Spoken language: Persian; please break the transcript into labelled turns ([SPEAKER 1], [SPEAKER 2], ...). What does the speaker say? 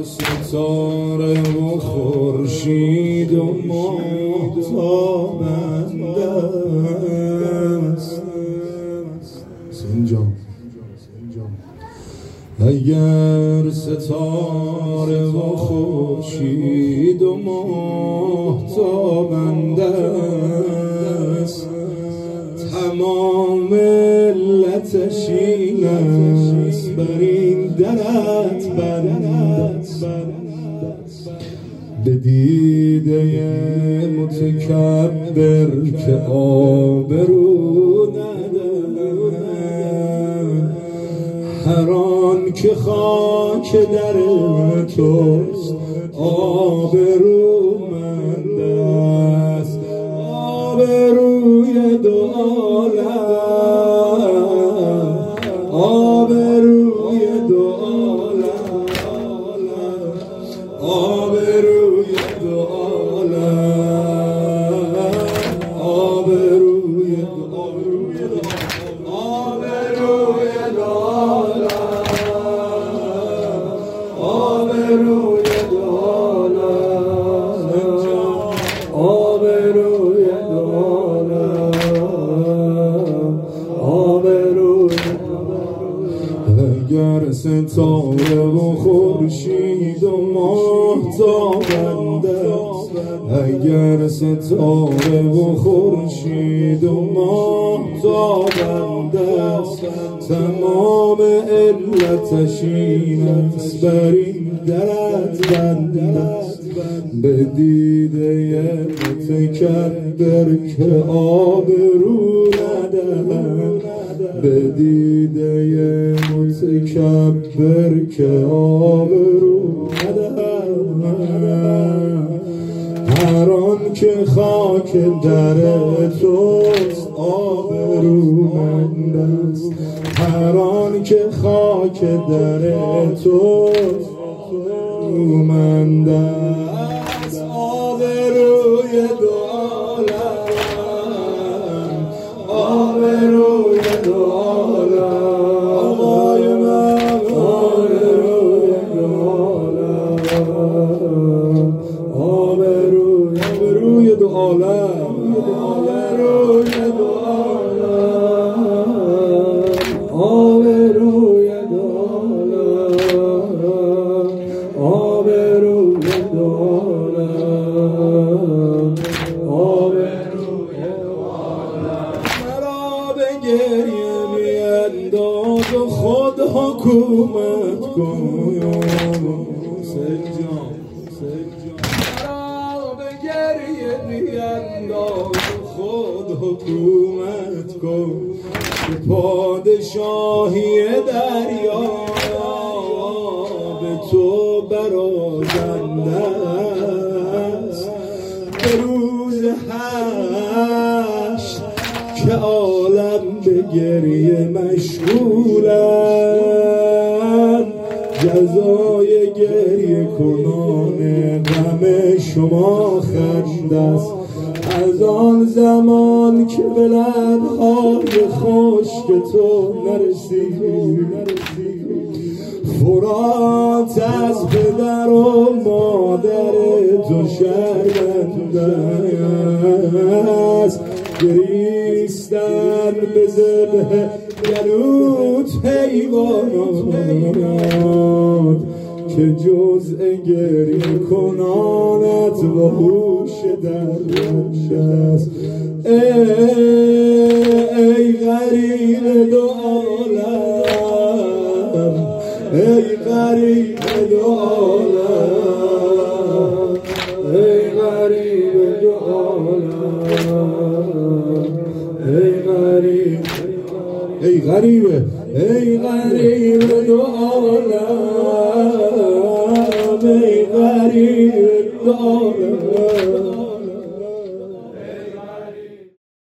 [SPEAKER 1] ستاره و خورشید و ماهتابند است. سنجان اگر ستاره و خورشید و ماهتابند است، تمام علتش این است بر این درت بند است. به دیده متکبر که آبرو ندارد، هر آن که خاک در توست آبرومند است. آبروی دو عالم، آبروی دو عالم، آبروی دو عالم، آبروی دو عالم، آبروی دو عالم، آبروی دو عالم، آبروی دو عالم، آبروی. اگر ستاره و خورشید و ماهتابند است، اگر ستاره و خورشید و ماهتابند است، تمام علتش این است بر این درت بند است. به دیده متکبر که آبرو ندهد، به دیده متکبر که آبرو ندهد، هر آن که خاک در توست آبرومند است. هر آن که خاک در توست آبرومند است. آبروی دو عالم، آبروی دو عالم، آقای من آبروی دو عالم، آبروی دو عالم، آبروی دو عالم، آبروی دو عالم، آبروی دو عالم، آبروی دو عالم. مرا به گریه بینداز و خود حکومت کن. مرا به گریه بینداز و خود حکومت کن، که پادشاهی دریا به تو برازنده است. به روز حشر که عالم به گریه مشغولند، جزای گریه کنان غم شما خنده است. از آن زمان که به لب‌های خشک تو نرسید، فرات از پدر و مادر تو شرمنده است. گریستن به ذبح گلوت حیوانات، که جزء گریه کنانت و هوش درنده است. ای غریب دو عالم، ای غریب دو عالم، ای غریب دو عالم، ای غریب، ای غریب، ای غریب دو عالم، ای غریب دو عالم.